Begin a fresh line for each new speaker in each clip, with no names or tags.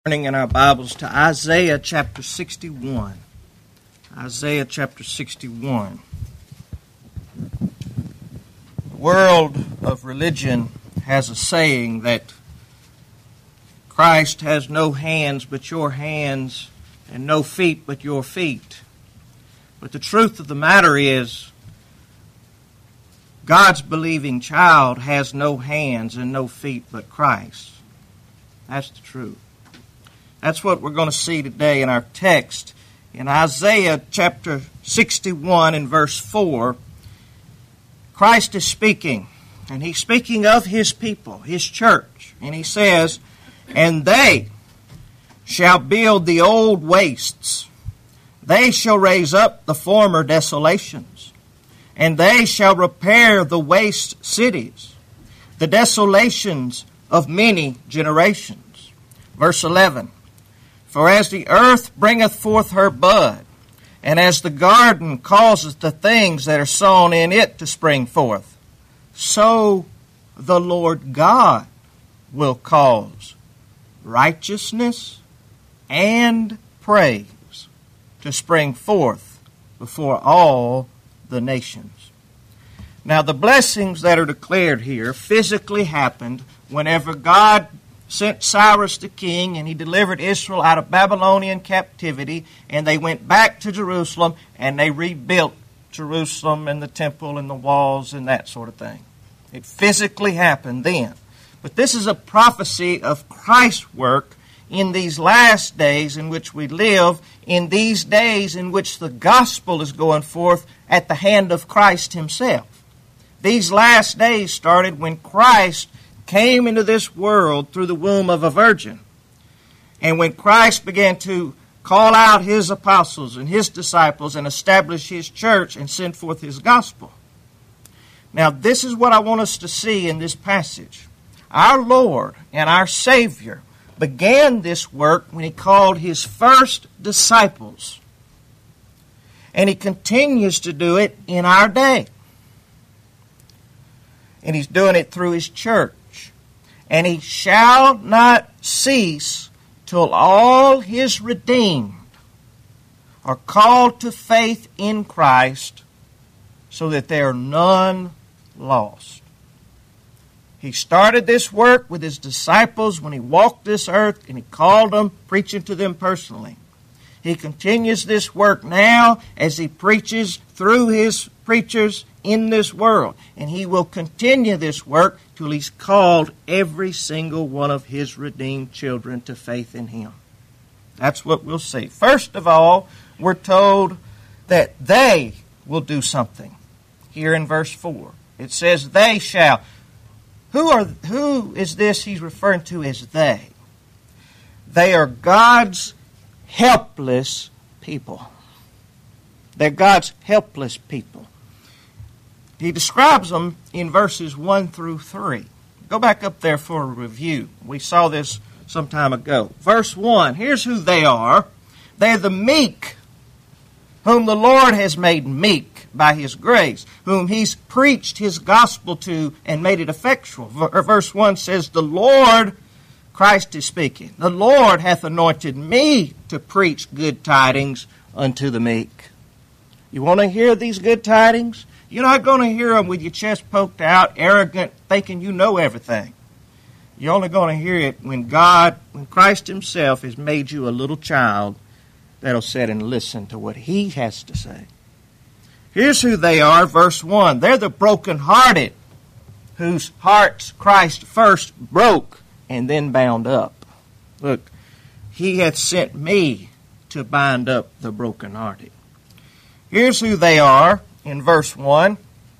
Turning in our Bibles to Isaiah chapter 61. Isaiah chapter 61. The world of religion has a saying that Christ has no hands but your hands and no feet but your feet. But the truth of the matter is, God's believing child has no hands and no feet but Christ. That's the truth. That's what we're going to see today in our text. In Isaiah chapter 61 and verse 4, Christ is speaking, and He's speaking of His people, His church. And He says, "And they shall build the old wastes. They shall raise up the former desolations. And they shall repair the waste cities, the desolations of many generations." Verse 11, "For as the earth bringeth forth her bud, and as the garden causeth the things that are sown in it to spring forth, so the Lord God will cause righteousness and praise to spring forth before all the nations." Now, the blessings that are declared here physically happened whenever God sent Cyrus the king, and he delivered Israel out of Babylonian captivity, and they went back to Jerusalem, and they rebuilt Jerusalem and the temple and the walls and that sort of thing. It physically happened then. But this is a prophecy of Christ's work in these last days in which we live, in these days in which the gospel is going forth at the hand of Christ Himself. These last days started when Christ came into this world through the womb of a virgin. And when Christ began to call out His apostles and His disciples and establish His church and send forth His gospel. Now, this is what I want us to see in this passage. Our Lord and our Savior began this work when He called His first disciples. And He continues to do it in our day. And He's doing it through His church. And He shall not cease till all His redeemed are called to faith in Christ, so that there are none lost. He started this work with His disciples when He walked this earth, and He called them, preaching to them personally. He continues this work now as He preaches through His preachers in this world. And He will continue this work till He's called every single one of His redeemed children to faith in Him. That's what we'll see. First of all, we're told that they will do something. Here in verse 4, it says, "They shall." Who is this He's referring to as they? They are God's helpless people. They're God's helpless people. He describes them in verses 1 through 3. Go back up there for a review. We saw this some time ago. Verse 1, here's who they are. They're the meek, whom the Lord has made meek by His grace, whom He's preached His gospel to and made it effectual. Verse 1 says, "The Lord," Christ is speaking, "the Lord hath anointed me to preach good tidings unto the meek." You want to hear these good tidings? You're not going to hear them with your chest poked out, arrogant, thinking you know everything. You're only going to hear it when Christ Himself has made you a little child that'll sit and listen to what He has to say. Here's who they are, verse 1. They're the brokenhearted, whose hearts Christ first broke and then bound up. Look, He hath sent me to bind up the brokenhearted. Here's who they are. In verse 1,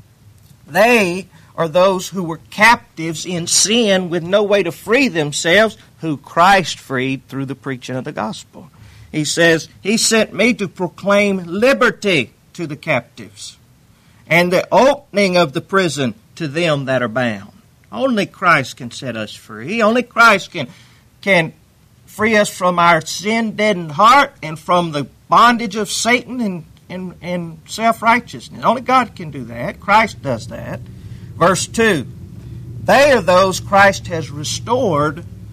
they are those who were captives in sin with no way to free themselves, who Christ freed through the preaching of the gospel. He says, "He sent me to proclaim liberty to the captives, and the opening of the prison to them that are bound." Only Christ can set us free. Only Christ can free us from our sin-deadened heart and from the bondage of Satan and self-righteousness. Only God can do that. Christ does that. Verse 2, they are those Christ has restored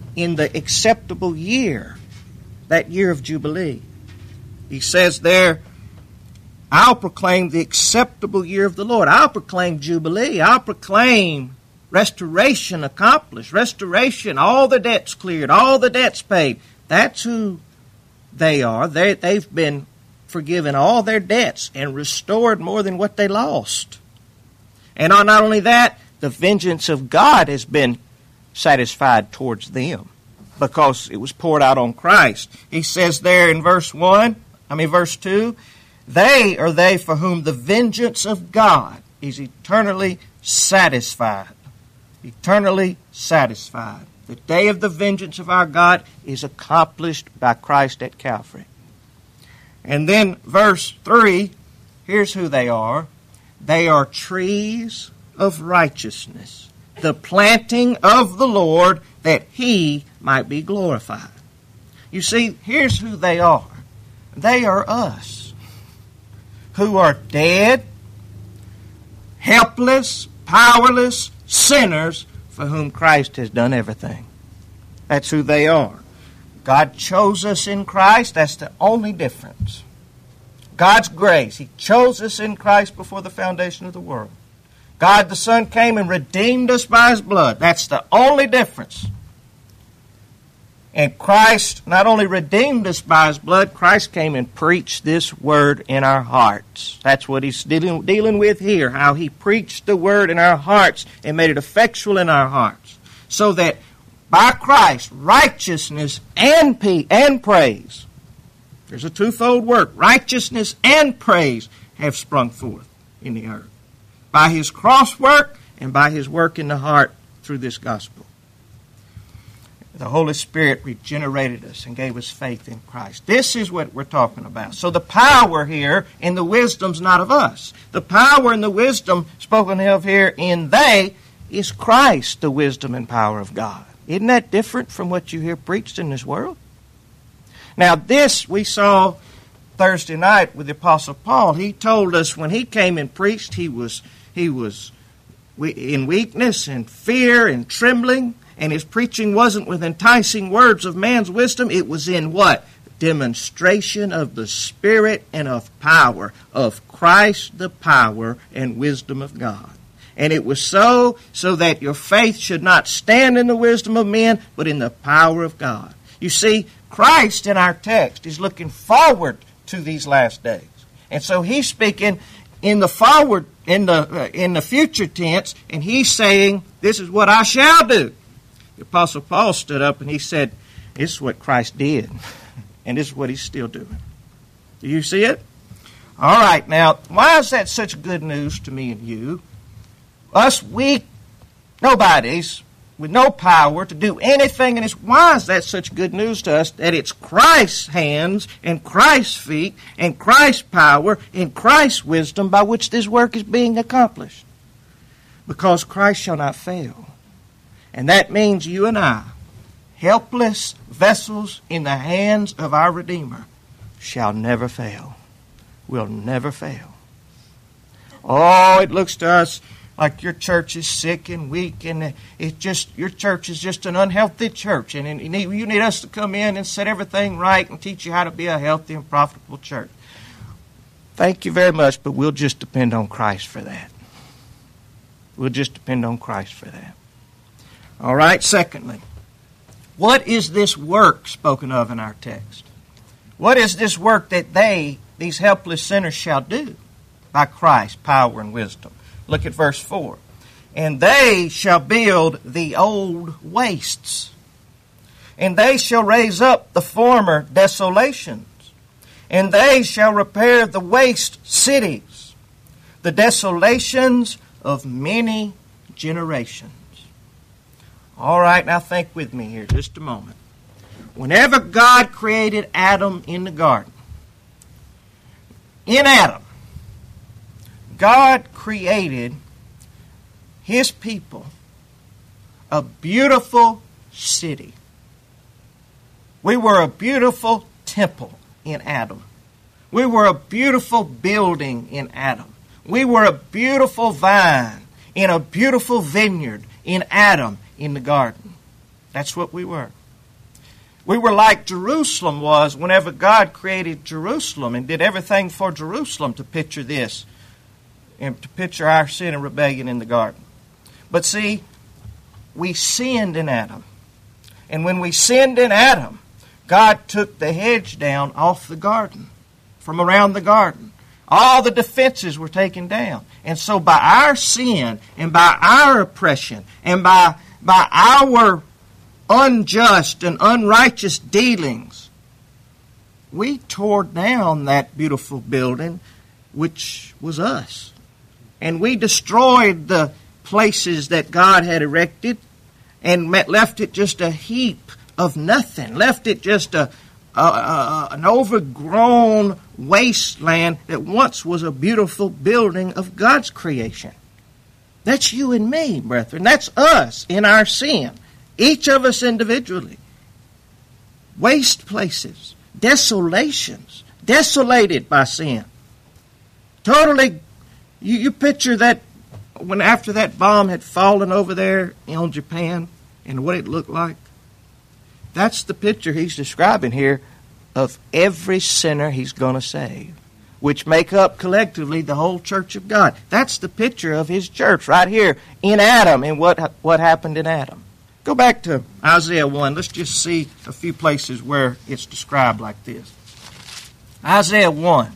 in the acceptable year, that year of Jubilee. He says there, I'll proclaim the acceptable year of the Lord. I'll proclaim Jubilee. I'll proclaim restoration accomplished. Restoration, all the debts cleared, all the debts paid. That's who they are. They've been forgiven all their debts and restored more than what they lost. And not only that, the vengeance of God has been satisfied towards them because it was poured out on Christ. He says there in verse 2, they are they for whom the vengeance of God is eternally satisfied. Eternally satisfied. The day of the vengeance of our God is accomplished by Christ at Calvary. And then verse 3, here's who they are. They are trees of righteousness, the planting of the Lord, that He might be glorified. You see, here's who they are. They are us, who are dead, helpless, powerless, sinners for whom Christ has done everything. That's who they are. God chose us in Christ. That's the only difference. God's grace. He chose us in Christ before the foundation of the world. God the Son came and redeemed us by His blood. That's the only difference. And Christ not only redeemed us by His blood, Christ came and preached this word in our hearts. That's what He's dealing with here, how He preached the word in our hearts and made it effectual in our hearts. So that by Christ, righteousness and praise, there's a twofold work, righteousness and praise have sprung forth in the earth. By His cross work and by His work in the heart through this gospel. The Holy Spirit regenerated us and gave us faith in Christ. This is what we're talking about. So the power here and the wisdom's not of us. The power and the wisdom spoken of here in they is Christ, the wisdom and power of God. Isn't that different from what you hear preached in this world? Now this we saw Thursday night with the Apostle Paul. He told us when he came and preached, he was in weakness and fear and trembling. And his preaching wasn't with enticing words of man's wisdom. It was in what? Demonstration of the Spirit and of power, of Christ the power and wisdom of God. And it was so that your faith should not stand in the wisdom of men, but in the power of God. You see, Christ in our text is looking forward to these last days. And so he's speaking in the forward, in the future tense, and he's saying, this is what I shall do. The Apostle Paul stood up and he said, this is what Christ did, and this is what He's still doing. Do you see it? All right, now, why is that such good news to me and you? Us weak nobodies with no power to do anything in this. Why is that such good news to us that it's Christ's hands and Christ's feet and Christ's power and Christ's wisdom by which this work is being accomplished? Because Christ shall not fail. And that means you and I, helpless vessels in the hands of our Redeemer, shall never fail. Will never fail. Oh, it looks to us like your church is sick and weak, and your church is just an unhealthy church, and you need us to come in and set everything right and teach you how to be a healthy and profitable church. Thank you very much, but we'll just depend on Christ for that. We'll just depend on Christ for that. All right, secondly, what is this work spoken of in our text? What is this work that these helpless sinners, shall do by Christ's power and wisdom? Look at verse 4. And they shall build the old wastes, and they shall raise up the former desolations, and they shall repair the waste cities, the desolations of many generations. All right, now think with me here just a moment. Whenever God created Adam in the garden, in Adam, God created His people a beautiful city. We were a beautiful temple in Adam. We were a beautiful building in Adam. We were a beautiful vine in a beautiful vineyard in Adam in the garden. That's what we were. We were like Jerusalem was whenever God created Jerusalem and did everything for Jerusalem to picture this and to picture our sin and rebellion in the garden. But see, we sinned in Adam. And when we sinned in Adam, God took the hedge down off the garden, from around the garden. All the defenses were taken down. And so by our sin and by our oppression and by our unjust and unrighteous dealings, we tore down that beautiful building, which was us. And we destroyed the places that God had erected and left it just a heap of nothing, left it just an overgrown wasteland that once was a beautiful building of God's creation. That's you and me, brethren. That's us in our sin. Each of us individually. Waste places, desolations, desolated by sin. Totally, you picture that when after that bomb had fallen over there on Japan and what it looked like. That's the picture he's describing here of every sinner he's going to save, which make up collectively the whole church of God. That's the picture of his church right here in Adam and what happened in Adam. Go back to Isaiah 1. Let's just see a few places where it's described like this. Isaiah 1.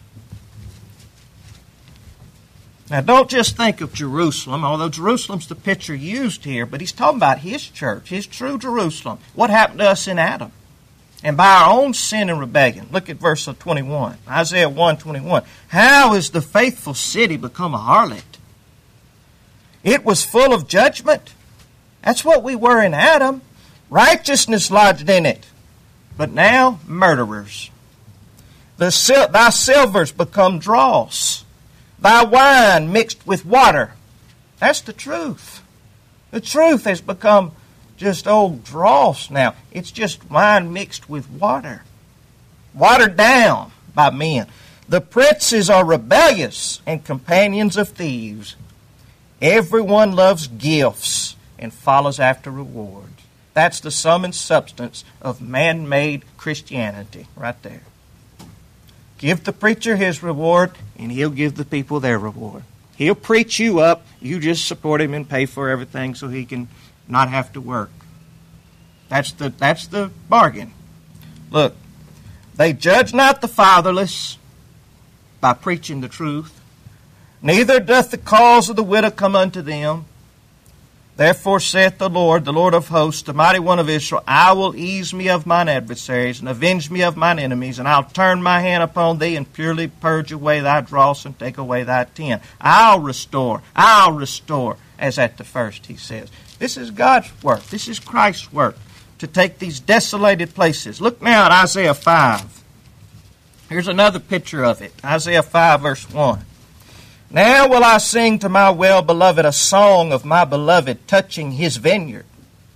Now, don't just think of Jerusalem, although Jerusalem's the picture used here, but he's talking about his church, his true Jerusalem. What happened to us in Adam? And by our own sin and rebellion. Look at verse 21. Isaiah 1:21. How is the faithful city become a harlot? It was full of judgment. That's what we were in Adam. Righteousness lodged in it. But now, murderers. Thy silvers become dross. Thy wine mixed with water. That's the truth. The truth has become just old dross now. It's just wine mixed with water. Watered down by men. The princes are rebellious and companions of thieves. Everyone loves gifts and follows after rewards. That's the sum and substance of man-made Christianity right there. Give the preacher his reward, and he'll give the people their reward. He'll preach you up. You just support him and pay for everything so he can not have to work. That's the bargain. Look, they judge not the fatherless by preaching the truth. Neither doth the cause of the widow come unto them. Therefore saith the Lord of hosts, the mighty one of Israel, I will ease me of mine adversaries, and avenge me of mine enemies, and I'll turn my hand upon thee, and purely purge away thy dross, and take away thy tin. I'll restore, as at the first, he says. This is God's work. This is Christ's work, to take these desolated places. Look now at Isaiah 5. Here's another picture of it. Isaiah 5, verse 1. Now will I sing to my well-beloved a song of my beloved touching his vineyard.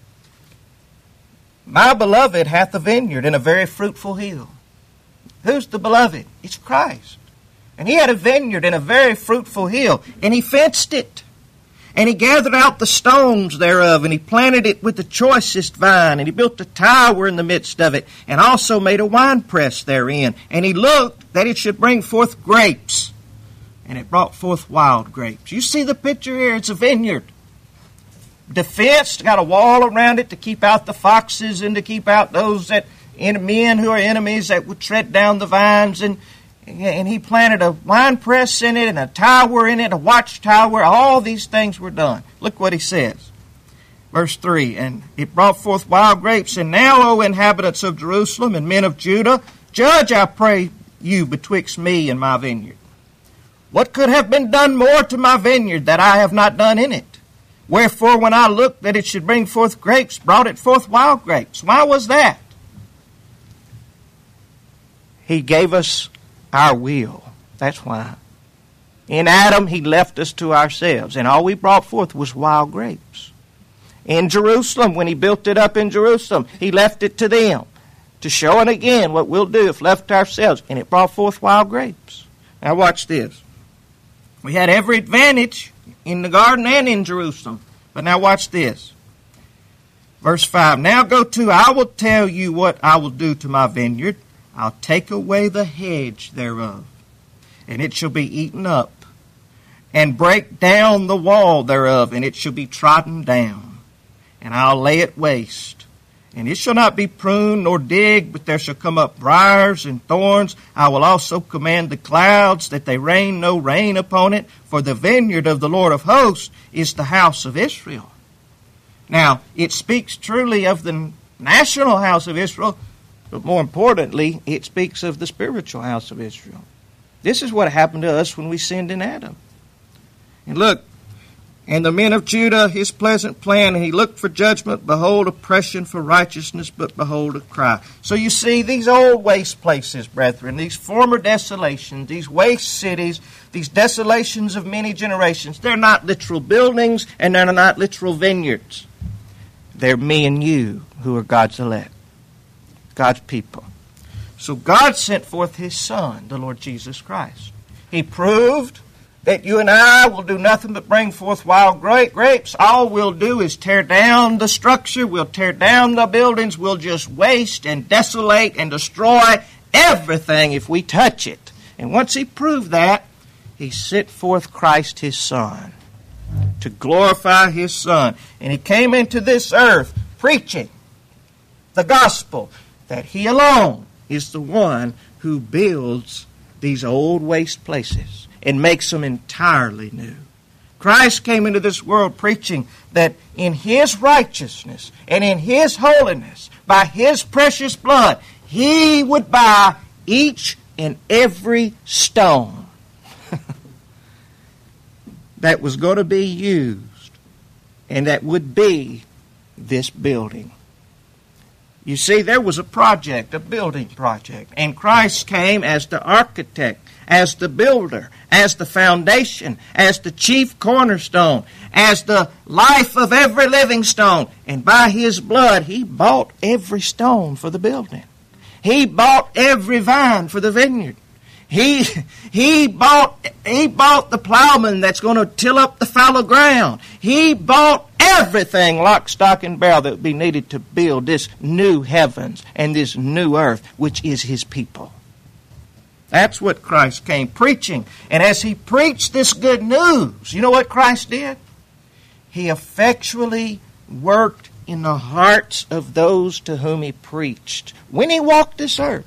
My beloved hath a vineyard in a very fruitful hill. Who's the beloved? It's Christ. And he had a vineyard in a very fruitful hill, and he fenced it. And he gathered out the stones thereof, and he planted it with the choicest vine, and he built a tower in the midst of it, and also made a winepress therein. And he looked that it should bring forth grapes. And it brought forth wild grapes. You see the picture here? It's a vineyard. Defensed, got a wall around it to keep out the foxes and to keep out those men who are enemies that would tread down the vines. And he planted a wine press in it and a tower in it, a watchtower. All these things were done. Look what he says. Verse 3, and it brought forth wild grapes. And now, O inhabitants of Jerusalem and men of Judah, judge, I pray you, betwixt me and my vineyard. What could have been done more to my vineyard that I have not done in it? Wherefore, when I looked that it should bring forth grapes, brought it forth wild grapes. Why was that? He gave us our will. That's why. In Adam, he left us to ourselves, and all we brought forth was wild grapes. In Jerusalem, when he built it up in Jerusalem, he left it to them to show it again what we'll do if left to ourselves, and it brought forth wild grapes. Now watch this. We had every advantage in the garden and in Jerusalem. But now watch this. Verse 5, now go to, I will tell you what I will do to my vineyard. I'll take away the hedge thereof, and it shall be eaten up, and break down the wall thereof, and it shall be trodden down. And I'll lay it waste, and it shall not be pruned nor digged, but there shall come up briars and thorns. I will also command the clouds that they rain no rain upon it, for the vineyard of the Lord of hosts is the house of Israel. Now, it speaks truly of the national house of Israel, but more importantly, it speaks of the spiritual house of Israel. This is what happened to us when we sinned in Adam. And look, and the men of Judah, his pleasant plan, and he looked for judgment, behold, oppression, for righteousness, but behold, a cry. So you see, these old waste places, brethren, these former desolations, these waste cities, these desolations of many generations, they're not literal buildings, and they're not literal vineyards. They're me and you who are God's elect, God's people. So God sent forth his Son, the Lord Jesus Christ. He proved that you and I will do nothing but bring forth wild grapes. All we'll do is tear down the structure, we'll tear down the buildings, we'll just waste and desolate and destroy everything if we touch it. And once he proved that, he sent forth Christ his Son to glorify his Son. And he came into this earth preaching the gospel, that he alone is the one who builds these old waste places and makes them entirely new. Christ came into this world preaching that in his righteousness and in his holiness, by his precious blood, he would buy each and every stone that was going to be used and that would be this building. You see, there was a project, a building project, and Christ came as the architect, as the builder, as the foundation, as the chief cornerstone, as the life of every living stone. And by his blood, he bought every stone for the building. He bought every vine for the vineyard. He bought the plowman that's going to till up the fallow ground. He bought everything, lock, stock, and barrel, that would be needed to build this new heavens and this new earth, which is his people. That's what Christ came preaching. And as he preached this good news, you know what Christ did? He effectually worked in the hearts of those to whom he preached. When he walked this earth,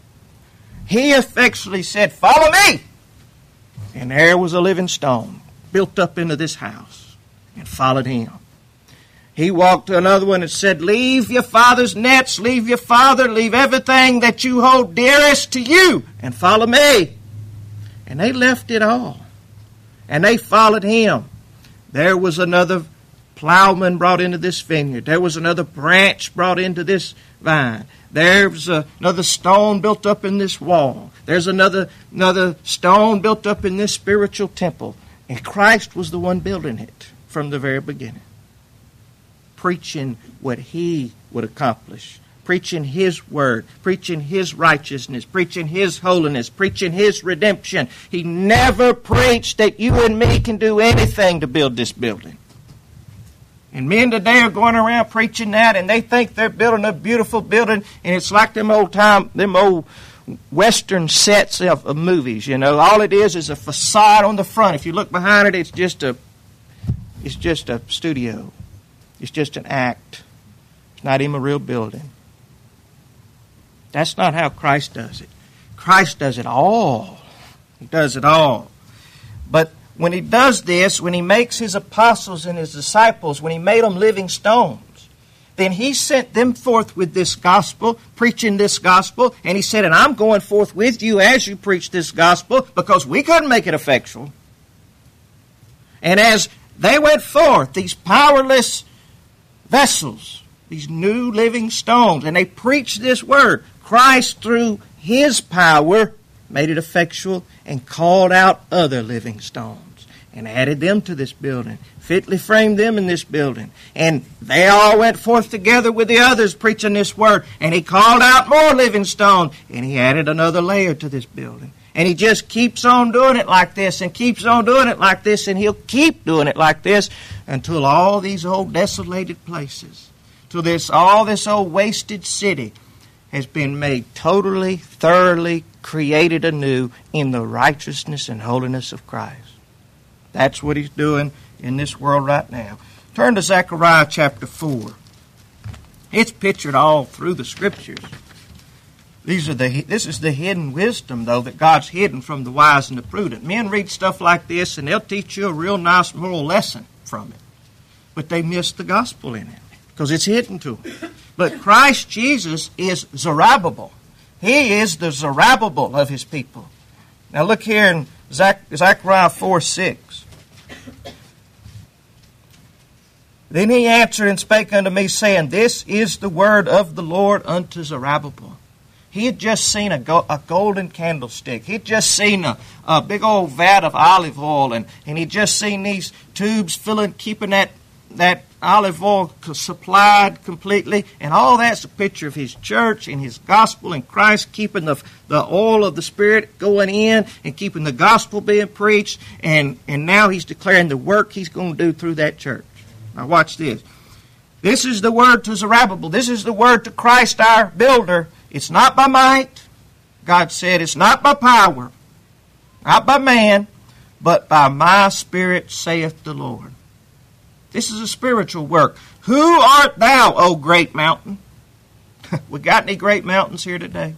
he effectually said, "Follow me." And there was a living stone built up into this house and followed him. He walked to another one and said, "Leave your father's nets, leave your father, leave everything that you hold dearest to you, and follow me." And they left it all. And they followed him. There was another plowman brought into this vineyard. There was another branch brought into this vine. There's another stone built up in this wall. There's another stone built up in this spiritual temple. And Christ was the one building it from the very beginning. Preaching what he would accomplish. Preaching his word. Preaching his righteousness. Preaching his holiness. Preaching his redemption. He never preached that you and me can do anything to build this building. And men today are going around preaching that, and they think they're building a beautiful building, and it's like them old Western sets of movies, you know. All it is a facade on the front. If you look behind it, it's just a studio. It's just an act. It's not even a real building. That's not how Christ does it. Christ does it all. He does it all. But when he does this, when he makes his apostles and his disciples, when he made them living stones, then he sent them forth with this gospel, preaching this gospel, and he said, "And I'm going forth with you as you preach this gospel, because we couldn't make it effectual." And as they went forth, these powerless vessels, these new living stones, and they preached this word, Christ, through his power, made it effectual and called out other living stones and added them to this building, fitly framed them in this building. And they all went forth together with the others preaching this word. And he called out more living stones, and he added another layer to this building. And he just keeps on doing it like this and keeps on doing it like this, and he'll keep doing it like this until all these old desolated places, till all this old wasted city has been made totally, thoroughly created anew in the righteousness and holiness of Christ. That's what He's doing in this world right now. Turn to Zechariah chapter 4. It's pictured all through the Scriptures. This is the hidden wisdom, though, that God's hidden from the wise and the prudent. Men read stuff like this, and they'll teach you a real nice moral lesson from it. But they miss the gospel in it, because it's hidden to them. But Christ Jesus is Zerubbabel. He is the Zerubbabel of His people. Now look here in Zechariah 4:6. Then he answered and spake unto me, saying, This is the word of the Lord unto Zerubbabel. He had just seen a golden candlestick. He'd just seen a big old vat of olive oil, and he'd just seen these tubes filling, keeping that olive oil supplied completely. And all that's a picture of His church and His gospel and Christ keeping the oil of the Spirit going in and keeping the gospel being preached. And now He's declaring the work He's going to do through that church. Now watch this. This is the word to Zerubbabel. This is the word to Christ our builder. It's not by might, God said. It's not by power, not by man, but by my Spirit, saith the Lord. This is a spiritual work. Who art thou, O great mountain? We got any great mountains here today?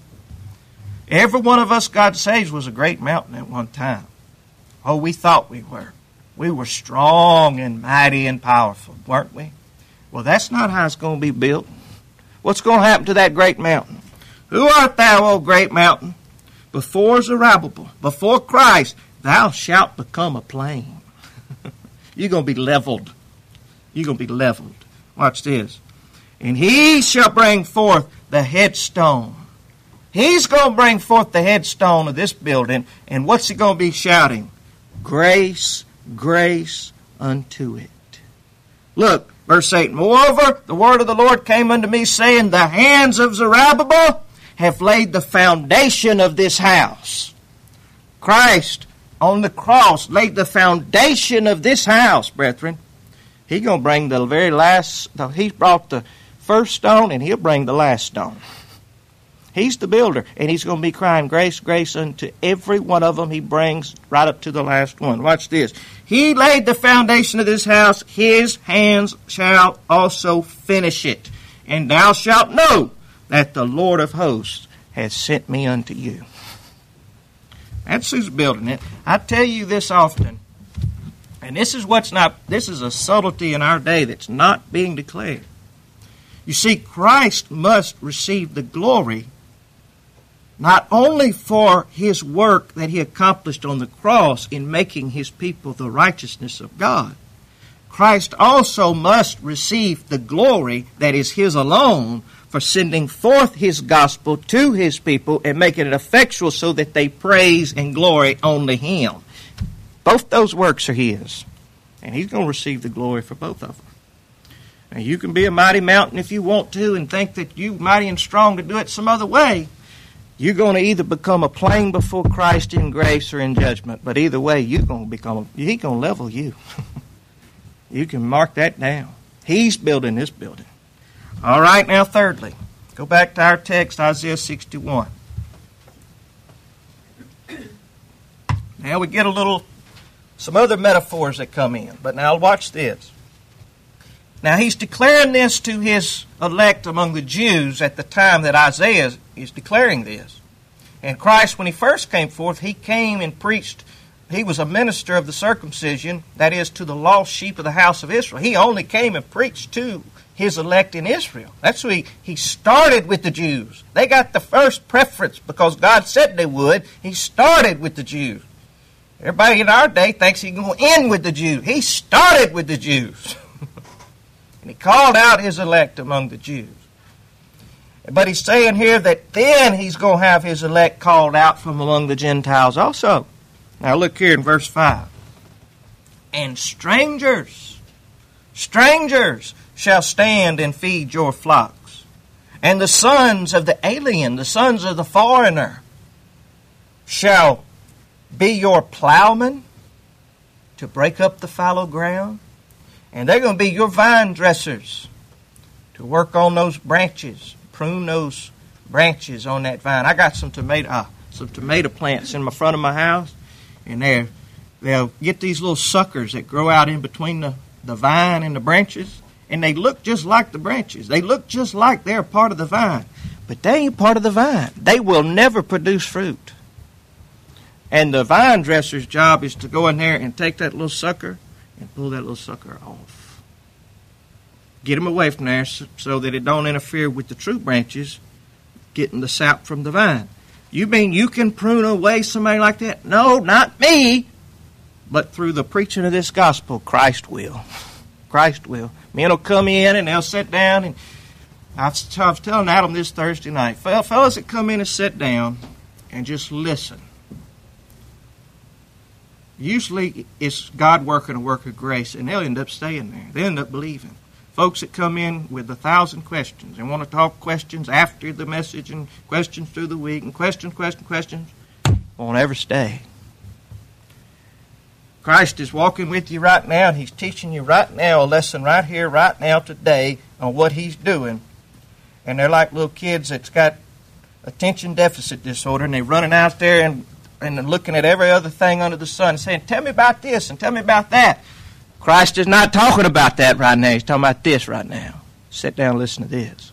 Every one of us God saves was a great mountain at one time. Oh, we thought we were. We were strong and mighty and powerful, weren't we? Well, that's not how it's going to be built. What's going to happen to that great mountain? Who art thou, O great mountain? Before Zerubbabel, before Christ, thou shalt become a plain. You're going to be leveled. You're going to be leveled. Watch this. And he shall bring forth the headstone. He's going to bring forth the headstone of this building. And what's he going to be shouting? Grace, grace unto it. Look, verse 8. Moreover, the word of the Lord came unto me, saying, The hands of Zerubbabel have laid the foundation of this house. Christ on the cross laid the foundation of this house, brethren. He's going to bring the very last. He brought the first stone, and He'll bring the last stone. He's the builder, and He's going to be crying grace, grace unto every one of them He brings right up to the last one. Watch this. He laid the foundation of this house. His hands shall also finish it. And thou shalt know that the Lord of hosts has sent me unto you. That's who's building it. I tell you this often, and this is a subtlety in our day that's not being declared. You see, Christ must receive the glory not only for His work that He accomplished on the cross in making His people the righteousness of God. Christ also must receive the glory that is His alone for sending forth His gospel to His people and making it effectual so that they praise and glory only Him. Both those works are His, and He's going to receive the glory for both of them. Now, you can be a mighty mountain if you want to and think that you're mighty and strong to do it some other way. You're going to either become a plain before Christ in grace or in judgment, but either way, He's going to level you. You can mark that down. He's building this building. All right, now thirdly, go back to our text, Isaiah 61. Now we get some other metaphors that come in, but now watch this. Now he's declaring this to his elect among the Jews at the time that Isaiah is declaring this. And Christ, when He first came forth, He came and preached. He was a minister of the circumcision, that is, to the lost sheep of the house of Israel. He only came and preached to His elect in Israel. That's who He started with the Jews. They got the first preference because God said they would. He started with the Jews. Everybody in our day thinks He's going to end with the Jews. He started with the Jews. And He called out His elect among the Jews. But He's saying here that then He's going to have His elect called out from among the Gentiles also. Now look here in verse 5. And strangers shall stand and feed your flocks. And the sons of the alien, the sons of the foreigner, shall be your plowmen to break up the fallow ground. And they're going to be your vine dressers to work on those branches, prune those branches on that vine. I got some tomato plants in the front of my house, and they'll get these little suckers that grow out in between the vine and the branches, and they look just like the branches. They look just like they're part of the vine, but they ain't part of the vine. They will never produce fruit. And the vine dresser's job is to go in there and take that little sucker and pull that little sucker off. Get them away from there so that it don't interfere with the true branches getting the sap from the vine. You mean you can prune away somebody like that? No, not me. But through the preaching of this gospel, Christ will. Christ will. Men will come in and they'll sit down. And I was telling Adam this Thursday night, fellas that come in and sit down and just listen. Usually it's God working a work of grace, and they'll end up staying there. They'll end up believing. Folks that come in with 1,000 questions and want to talk questions after the message and questions through the week and questions, won't ever stay. Christ is walking with you right now, and He's teaching you right now a lesson right here, right now, today on what He's doing. And they're like little kids that's got attention deficit disorder, and they're running out there and looking at every other thing under the sun and saying, tell me about this and tell me about that. Christ is not talking about that right now. He's talking about this right now. Sit down and listen to this.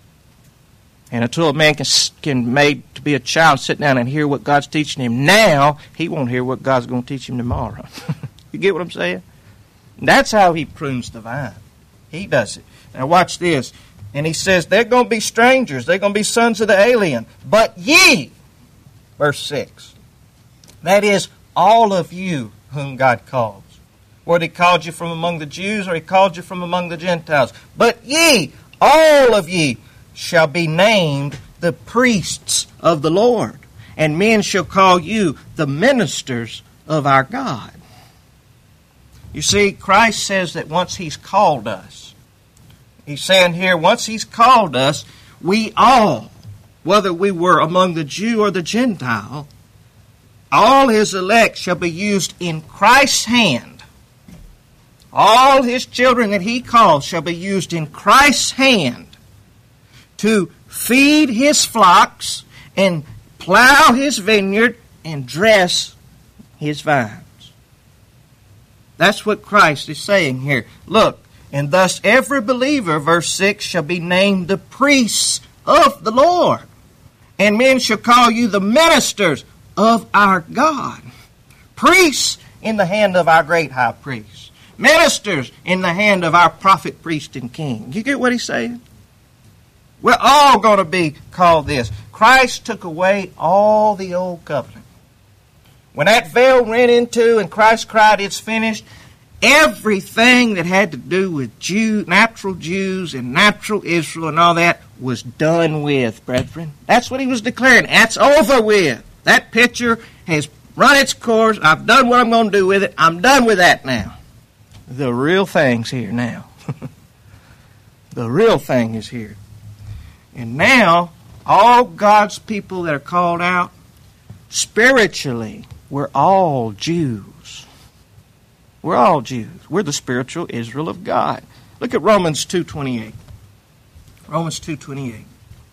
And until a man can made to be a child, sit down and hear what God's teaching him now, he won't hear what God's going to teach him tomorrow. You get what I'm saying? And that's how He prunes the vine. He does it. Now watch this. And He says, they're going to be strangers. They're going to be sons of the alien. But ye, verse 6. That is, all of you whom God calls. Whether He called you from among the Jews or He called you from among the Gentiles. But ye, all of ye, shall be named the priests of the Lord. And men shall call you the ministers of our God. You see, Christ says that once He's called us, He's saying here, once He's called us, we all, whether we were among the Jew or the Gentile, all His elect shall be used in Christ's hand. All His children that He calls shall be used in Christ's hand to feed His flocks and plow His vineyard and dress His vines. That's what Christ is saying here. Look, and thus every believer, verse 6, shall be named the priests of the Lord. And men shall call you the ministers of our God. Priests in the hand of our great high priest. Ministers in the hand of our prophet, priest, and king. You get what he's saying? We're all going to be called this. Christ took away all the old covenant. When that veil went into and Christ cried, it's finished, everything that had to do with natural Jews and natural Israel and all that was done with, brethren. That's what He was declaring. That's over with. That picture has run its course. I've done what I'm going to do with it. I'm done with that now. The real thing's here now. The real thing is here. And now, all God's people that are called out, spiritually, we're all Jews. We're all Jews. We're the spiritual Israel of God. Look at Romans 2:28. Romans 2:28.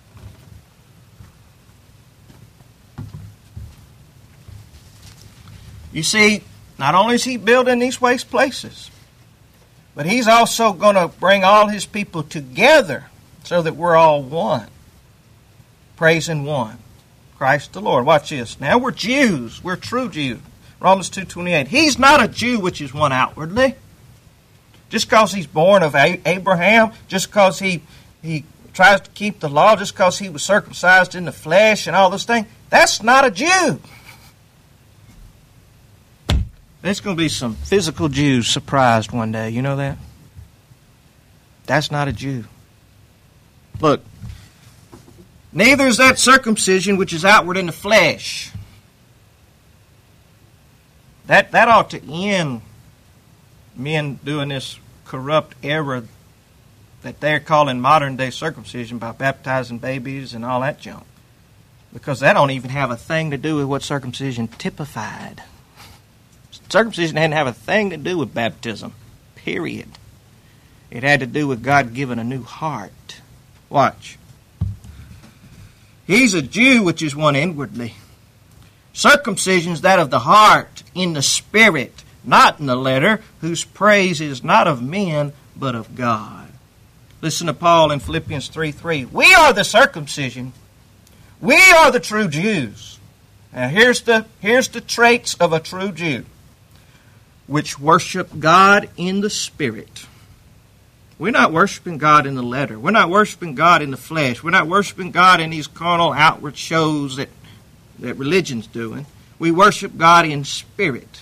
You see, not only is He building these waste places, but He's also going to bring all His people together so that we're all one. Praising one. Christ the Lord. Watch this. Now we're Jews. We're true Jews. Romans 2:28. He's not a Jew which is one outwardly. Just because he's born of Abraham, just because he tries to keep the law, just because he was circumcised in the flesh and all those things, that's not a Jew. There's going to be some physical Jews surprised one day. You know that? That's not a Jew. Look, neither is that circumcision which is outward in the flesh. That ought to end men doing this corrupt error that they're calling modern day circumcision by baptizing babies and all that junk. Because that don't even have a thing to do with what circumcision typified. Circumcision didn't have a thing to do with baptism. Period. It had to do with God giving a new heart. Watch. He's a Jew, which is one inwardly. Circumcision is that of the heart, in the spirit, not in the letter, whose praise is not of men, but of God. Listen to Paul in Philippians 3:3. We are the circumcision. We are the true Jews. Now here's the traits of a true Jew, which worship God in the spirit. We're not worshiping God in the letter. We're not worshiping God in the flesh. We're not worshiping God in these carnal outward shows that religion's doing. We worship God in spirit.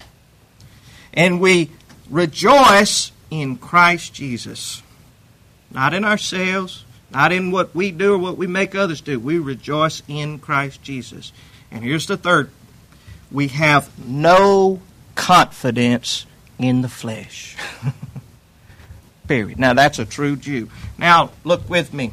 And we rejoice in Christ Jesus. Not in ourselves, not in what we do or what we make others do. We rejoice in Christ Jesus. And here's the third. We have no confidence in the flesh. Period. Now that's a true Jew. Now look with me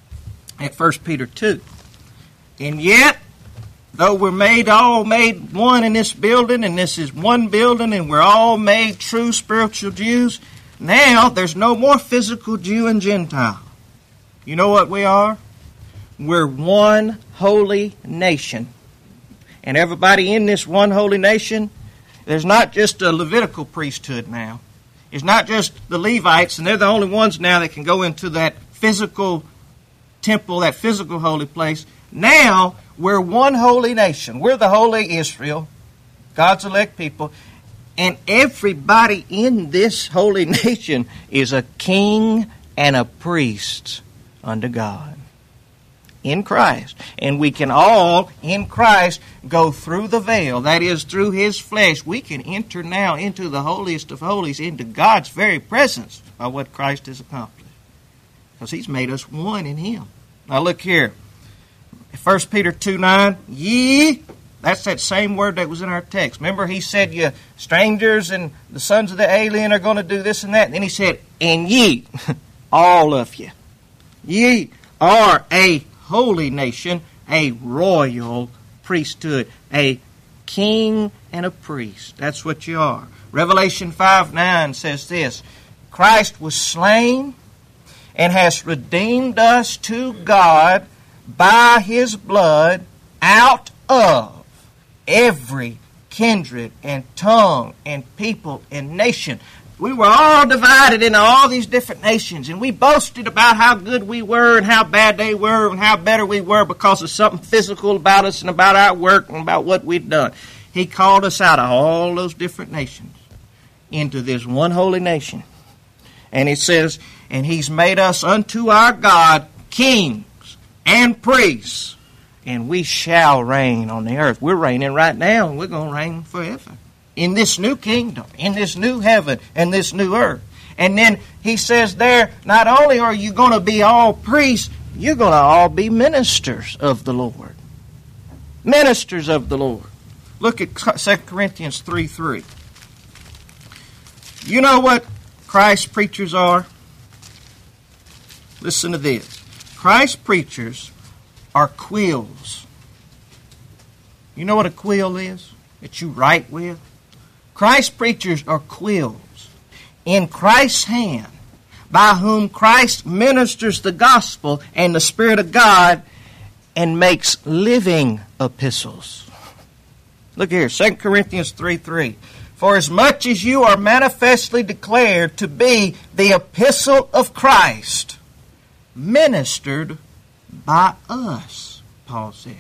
at 1 Peter 2. And yet, though we're all made one in this building, and this is one building, and we're all made true spiritual Jews, now there's no more physical Jew and Gentile. You know what we are? We're one holy nation. And everybody in this one holy nation, there's not just a Levitical priesthood now. It's not just the Levites, and they're the only ones now that can go into that physical temple, that physical holy place. Now, we're one holy nation. We're the holy Israel, God's elect people. And everybody in this holy nation is a king and a priest unto God in Christ. And we can all, in Christ, go through the veil, that is, through His flesh. We can enter now into the holiest of holies, into God's very presence by what Christ has accomplished. Because He's made us one in Him. Now look here. 1 Peter 2:9, ye, that's that same word that was in our text. Remember, he said, you strangers and the sons of the alien are going to do this and that. And then he said, and ye, all of you. Ye are a holy nation, a royal priesthood, a king and a priest. That's what you are. Revelation 5:9 says this, Christ was slain and has redeemed us to God by His blood out of every kindred and tongue and people and nation. We were all divided into all these different nations, and we boasted about how good we were and how bad they were and how better we were because of something physical about us and about our work and about what we'd done. He called us out of all those different nations into this one holy nation. And it says, and He's made us unto our God kings and priests, and we shall reign on the earth. We're reigning right now, and we're going to reign forever in this new kingdom, in this new heaven, and this new earth. And then he says there, not only are you going to be all priests, you're going to all be ministers of the Lord. Ministers of the Lord. Look at 2 Corinthians 3:3. You know what Christ's preachers are? Listen to this. Christ's preachers are quills. You know what a quill is? That you write with? Christ's preachers are quills in Christ's hand, by whom Christ ministers the gospel and the Spirit of God and makes living epistles. Look here, 2 Corinthians 3:3. For as much as you are manifestly declared to be the epistle of Christ, ministered by us, Paul said.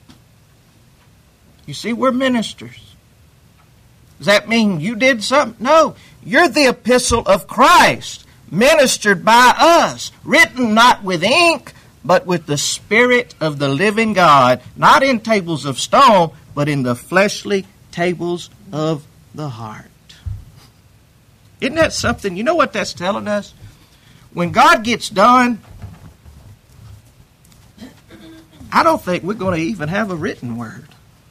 You see, we're ministers. Does that mean you did something? No. You're the epistle of Christ, ministered by us, written not with ink, but with the Spirit of the living God, not in tables of stone, but in the fleshly tables of the heart. Isn't that something? You know what that's telling us? When God gets done, I don't think we're going to even have a written word.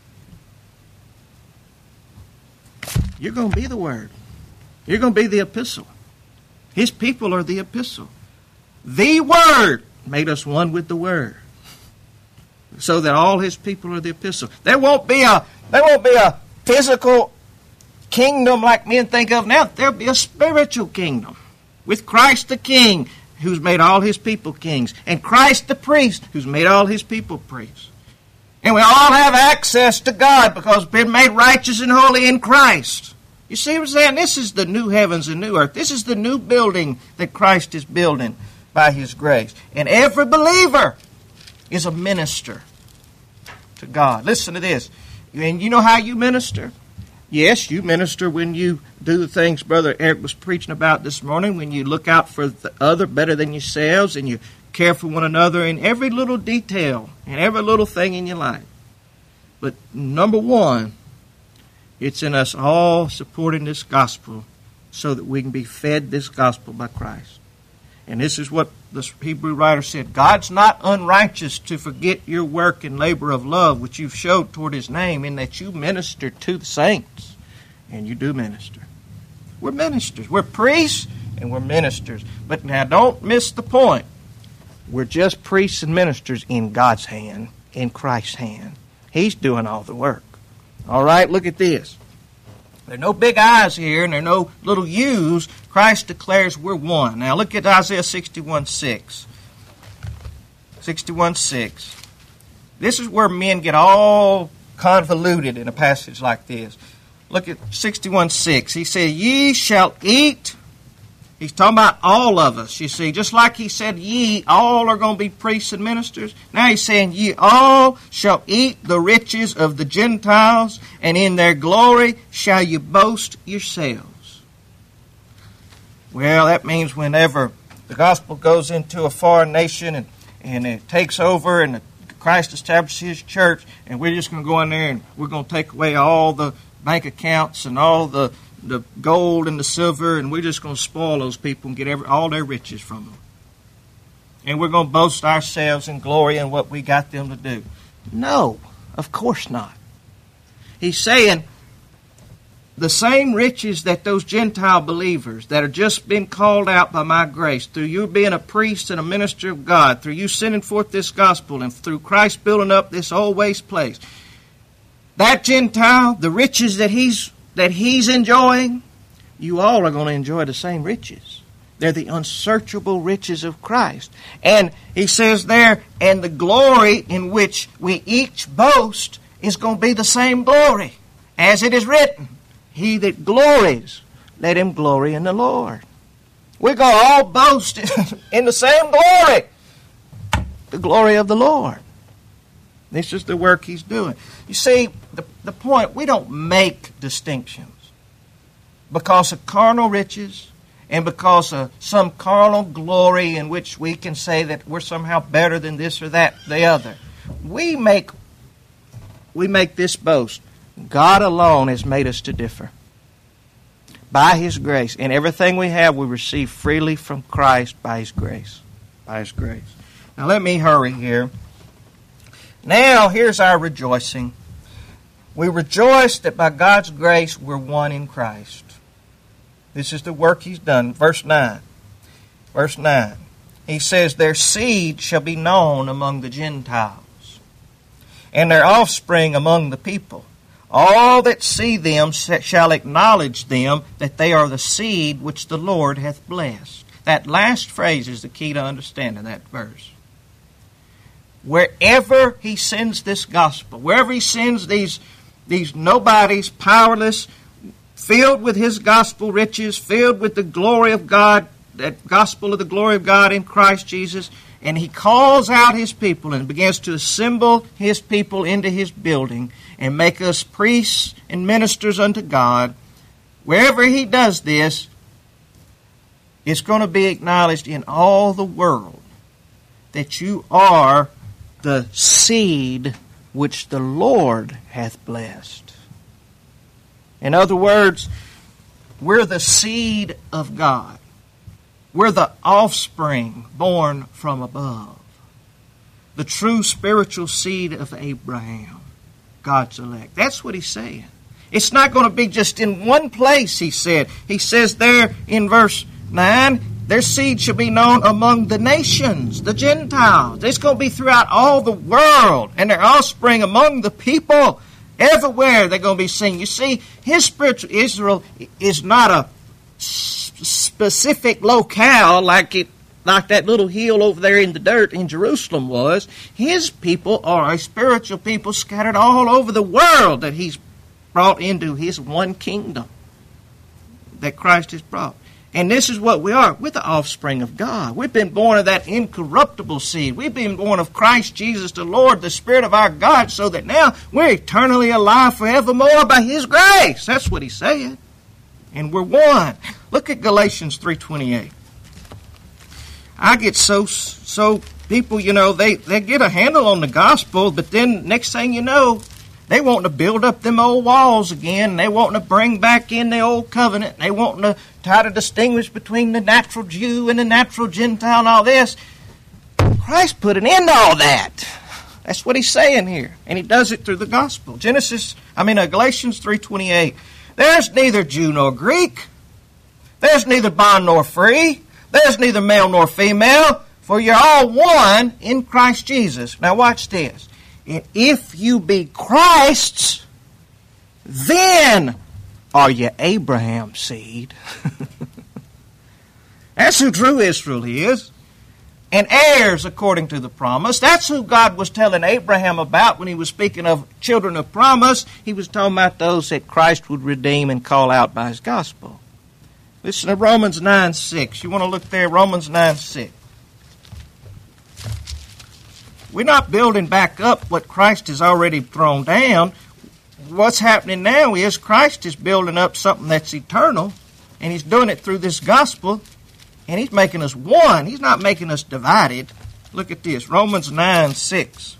You're going to be the word. You're going to be the epistle. His people are the epistle. The Word made us one with the Word, so that all His people are the epistle. There won't be a physical kingdom like men think of now. There'll be a spiritual kingdom. with Christ the King, who's made all his people kings, and Christ the priest, who's made all his people priests. And we all have access to God because we've been made righteous and holy in Christ. You see what I'm saying? This is the new heavens and new earth. This is the new building that Christ is building by his grace. And every believer is a minister to God. Listen to this. And you know how you minister? Yes, you minister when you do the things Brother Eric was preaching about this morning, when you look out for the other better than yourselves and you care for one another in every little detail and every little thing in your life. But number one, it's in us all supporting this gospel so that we can be fed this gospel by Christ. And this is what the Hebrew writer said. God's not unrighteous to forget your work and labor of love which you've showed toward his name, in that you minister to the saints. And you do minister. We're ministers. We're priests and we're ministers. But now don't miss the point. We're just priests and ministers in God's hand, in Christ's hand. He's doing all the work. All right, look at this. There are no big I's here, and there are no little U's. Christ declares we're one. Now look at Isaiah 61:6. 61:6. This is where men get all convoluted in a passage like this. Look at 61:6. He said, ye shall eat. He's talking about all of us, you see. Just like he said, ye all are going to be priests and ministers. Now he's saying, ye all shall eat the riches of the Gentiles, and in their glory shall you boast yourselves. Well, that means whenever the gospel goes into a foreign nation and it takes over and Christ establishes his church, and we're just going to go in there and we're going to take away all the bank accounts and all the gold and the silver, and we're just going to spoil those people and get all their riches from them. And we're going to boast ourselves in glory in what we got them to do. No, of course not. He's saying the same riches that those Gentile believers that are just been called out by my grace, through you being a priest and a minister of God, through you sending forth this gospel, and through Christ building up this old waste place, that Gentile, the riches that he's enjoying, you all are going to enjoy the same riches. They're the unsearchable riches of Christ. And he says there, and the glory in which we each boast is going to be the same glory. As it is written, he that glories, let him glory in the Lord. We're going to all boast in the same glory. The glory of the Lord. This is the work he's doing. You see, the point, we don't make distinctions because of carnal riches and because of some carnal glory in which we can say that we're somehow better than this or that, the other. We make this boast. God alone has made us to differ. By his grace. And everything we have we receive freely from Christ by his grace. By his grace. Now let me hurry here. Now here's our rejoicing. We rejoice that by God's grace we're one in Christ. This is the work he's done. Verse 9. Verse 9. He says, their seed shall be known among the Gentiles, and their offspring among the people. All that see them shall acknowledge them, that they are the seed which the Lord hath blessed. That last phrase is the key to understanding that verse. Wherever he sends this gospel, wherever he sends these nobodies, powerless, filled with his gospel riches, filled with the glory of God, that gospel of the glory of God in Christ Jesus, and he calls out his people and begins to assemble his people into his building and make us priests and ministers unto God. Wherever he does this, it's going to be acknowledged in all the world that you are the seed which the Lord hath blessed. In other words, we're the seed of God. We're the offspring born from above. The true spiritual seed of Abraham, God's elect. That's what he's saying. It's not going to be just in one place, he said. He says there in verse 9, their seed shall be known among the nations, the Gentiles. It's going to be throughout all the world, and their offspring among the people. Everywhere they're going to be seen. You see, his spiritual Israel is not a specific locale like that little hill over there in the dirt in Jerusalem was. His people are a spiritual people scattered all over the world that he's brought into his one kingdom that Christ has brought. And this is what we are. We're the offspring of God. We've been born of that incorruptible seed. We've been born of Christ Jesus the Lord, the Spirit of our God, so that now we're eternally alive forevermore by His grace. That's what He's saying. And we're one. Look at Galatians 3:28. I get so people, they get a handle on the gospel, but then next thing you know, they want to build up them old walls again. They want to bring back in the old covenant. They want to try to distinguish between the natural Jew and the natural Gentile and all this. Christ put an end to all that. That's what he's saying here. And he does it through the gospel. Galatians 3:28. There's neither Jew nor Greek. There's neither bond nor free. There's neither male nor female. For you're all one in Christ Jesus. Now watch this. And if you be Christ's, then are you Abraham's seed. That's who true Israel is. And heirs according to the promise. That's who God was telling Abraham about when he was speaking of children of promise. He was talking about those that Christ would redeem and call out by his gospel. Listen to Romans 9:6. You want to look there, Romans 9:6. We're not building back up what Christ has already thrown down. What's happening now is Christ is building up something that's eternal, and he's doing it through this gospel, and he's making us one. He's not making us divided. Look at this, Romans 9:6.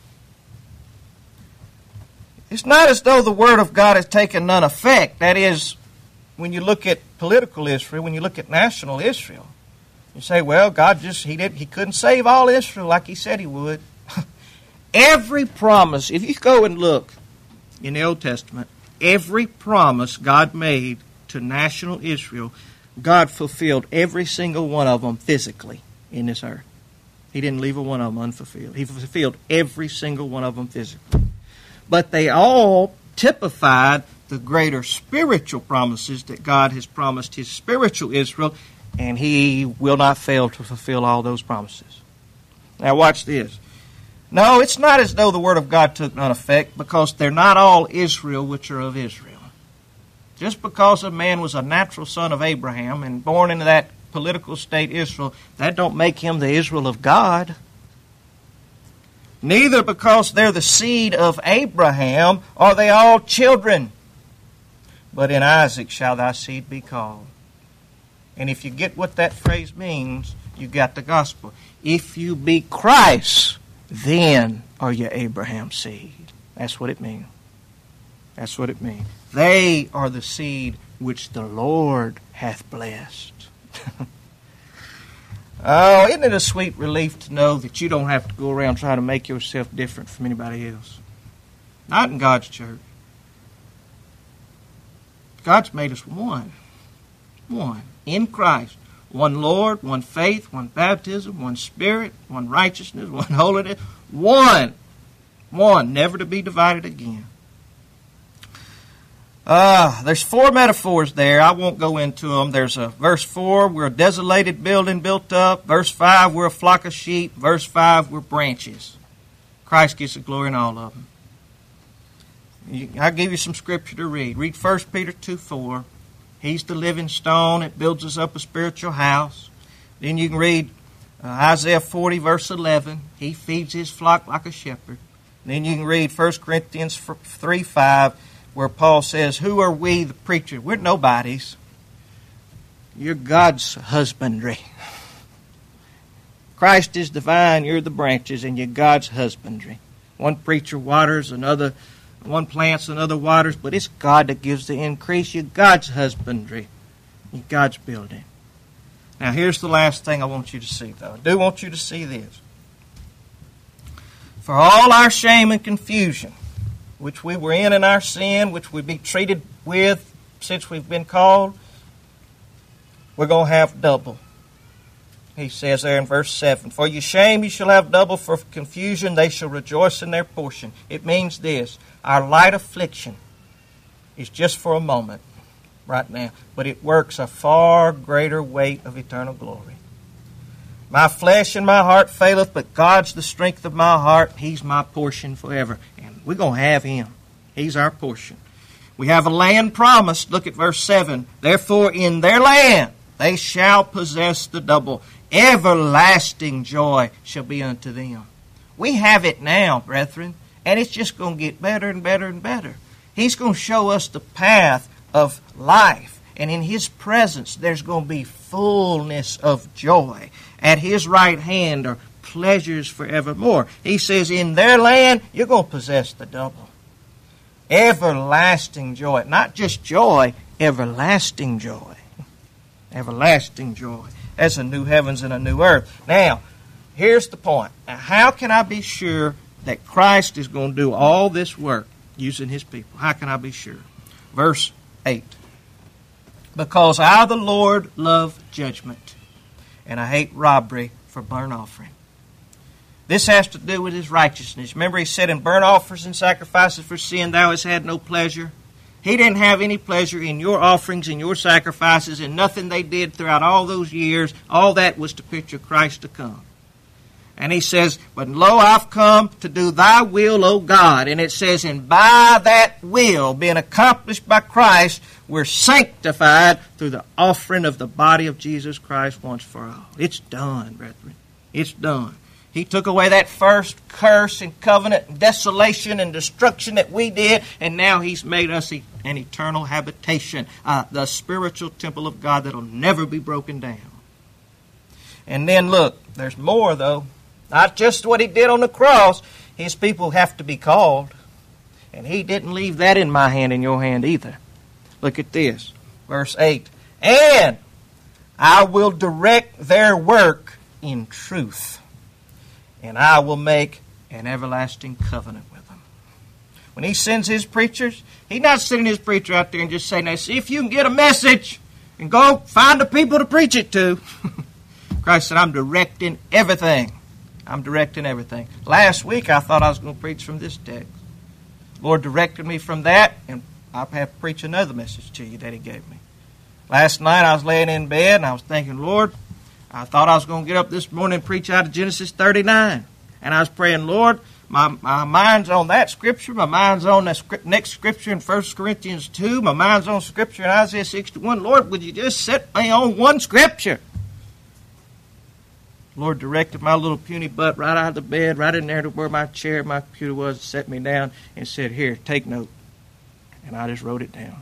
It's not as though the word of God has taken none effect. That is, when you look at political Israel, when you look at national Israel, you say, well, God he couldn't save all Israel like he said he would. Every promise, if you go and look in the Old Testament, every promise God made to national Israel, God fulfilled every single one of them physically in this earth. He didn't leave a one of them unfulfilled. He fulfilled every single one of them physically. But they all typified the greater spiritual promises that God has promised his spiritual Israel, and he will not fail to fulfill all those promises. Now watch this. No, it's not as though the word of God took none effect, because they're not all Israel which are of Israel. Just because a man was a natural son of Abraham and born into that political state Israel, that don't make him the Israel of God. Neither because they're the seed of Abraham are they all children. But in Isaac shall thy seed be called. And if you get what that phrase means, you got the gospel. If you be Christ, then are you Abraham's seed. That's what it means. That's what it means. They are the seed which the Lord hath blessed. Oh, isn't it a sweet relief to know that you don't have to go around trying to make yourself different from anybody else? Not in God's church. God's made us one. One. In Christ. One Lord, one faith, one baptism, one Spirit, one righteousness, one holiness. One. One. Never to be divided again. There's 4 metaphors there. I won't go into them. There's verse 4, we're a desolated building built up. Verse 5, we're a flock of sheep. Verse 5, we're branches. Christ gets the glory in all of them. I'll give you some scripture to read. Read 1 Peter 2:4. He's the living stone. It builds us up a spiritual house. Then you can read Isaiah 40, verse 11. He feeds his flock like a shepherd. Then you can read 1 Corinthians 3:5, where Paul says, who are we, the preacher? We're nobodies. You're God's husbandry. Christ is the vine, you're the branches, and you're God's husbandry. One preacher waters, one plants, another waters, but it's God that gives the increase. You're God's husbandry. You're God's building. Now, here's the last thing I want you to see, though. I do want you to see this. For all our shame and confusion, which we were in our sin, which we be treated with since we've been called, we're going to have double. He says there in verse 7, for your shame you shall have double, for confusion they shall rejoice in their portion. It means this, our light affliction is just for a moment. right now, but it works a far greater weight of eternal glory. My flesh and my heart faileth, but God's the strength of my heart. He's my portion forever. And we're going to have Him. He's our portion. We have a land promised. Look at verse 7. Therefore in their land they shall possess the double. Everlasting joy shall be unto them. We have it now, brethren, and it's just going to get better and better and better. He's going to show us the path of life. And in His presence there's going to be fullness of joy. At His right hand are pleasures forevermore. He says in their land you're going to possess the double. Everlasting joy. Not just joy, everlasting joy. Everlasting joy. That's a new heavens and a new earth. Now, here's the point. Now, how can I be sure that Christ is going to do all this work using His people? How can I be sure? Verse 8. Because I, the Lord, love judgment, and I hate robbery for burnt offering. This has to do with His righteousness. Remember He said, in burnt offerings and sacrifices for sin thou hast had no pleasure. He didn't have any pleasure in your offerings and your sacrifices, and nothing they did throughout all those years. All that was to picture Christ to come. And He says, but lo, I've come to do thy will, O God. And it says, and by that will being accomplished by Christ, we're sanctified through the offering of the body of Jesus Christ once for all. It's done, brethren. It's done. He took away that first curse and covenant and desolation and destruction that we did, and now He's made us an eternal habitation, the spiritual temple of God that will never be broken down. And then look, there's more though. Not just what He did on the cross. His people have to be called. And He didn't leave that in my hand and your hand either. Look at this. Verse 8. And I will direct their work in truth, and I will make an everlasting covenant with them. When He sends His preachers, He's not sending His preacher out there and just saying, now see if you can get a message and go find the people to preach it to. Christ said, I'm directing everything. I'm directing everything. Last week I thought I was going to preach from this text. The Lord directed me from that, and I'll have to preach another message to you that He gave me. Last night I was laying in bed and I was thinking, Lord, I thought I was going to get up this morning and preach out of Genesis 39. And I was praying, Lord, my mind's on that scripture. My mind's on the next scripture in 1 Corinthians 2. My mind's on scripture in Isaiah 61. Lord, would you just set me on one scripture? Lord directed my little puny butt right out of the bed, right in there to where my chair, my computer was, set me down and said, here, take note. And I just wrote it down.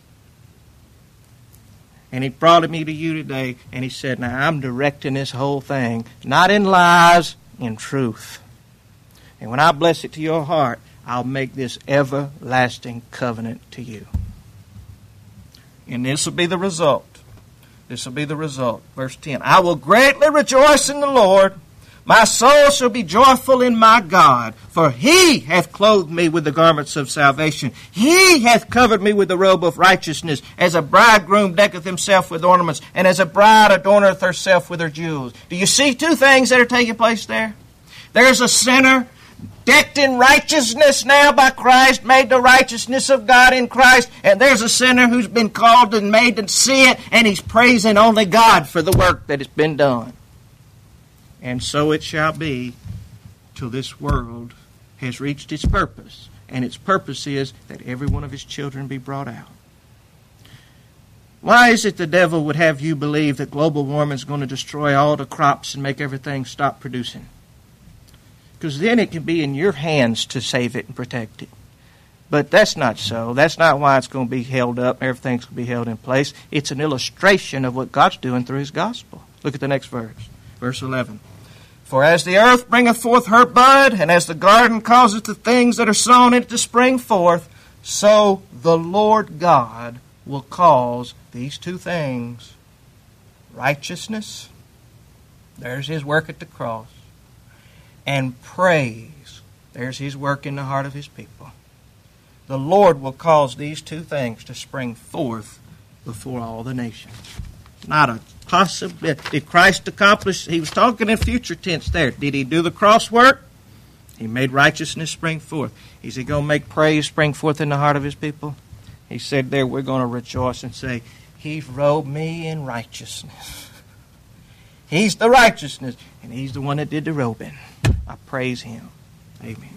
And He brought me to you today, and He said, now I'm directing this whole thing, not in lies, in truth. And when I bless it to your heart, I'll make this everlasting covenant to you. And this will be the result. This will be the result. Verse 10. I will greatly rejoice in the Lord. My soul shall be joyful in my God, for He hath clothed me with the garments of salvation. He hath covered me with the robe of righteousness, as a bridegroom decketh himself with ornaments, and as a bride adorneth herself with her jewels. Do you see two things that are taking place there? There's a sinner decked in righteousness now by Christ, made the righteousness of God in Christ, and there's a sinner who's been called and made to see it, and he's praising only God for the work that has been done. And so it shall be till this world has reached its purpose, and its purpose is that every one of His children be brought out. Why is it the devil would have you believe that global warming is going to destroy all the crops and make everything stop producing? Because then it can be in your hands to save it and protect it. But that's not so. That's not why it's going to be held up. Everything's going to be held in place. It's an illustration of what God's doing through His gospel. Look at the next verse. Verse 11. For as the earth bringeth forth her bud, and as the garden causeth the things that are sown in it to spring forth, so the Lord God will cause these two things, righteousness, there's His work at the cross, and praise, there's His work in the heart of His people. The Lord will cause these two things to spring forth before all the nations. Not a possibility. Did Christ accomplish? He was talking in future tense there. Did He do the cross work? He made righteousness spring forth. Is He going to make praise spring forth in the heart of His people? He said there, we're going to rejoice and say, He's robed me in righteousness. He's the righteousness, and He's the one that did the robing. I praise Him. Amen.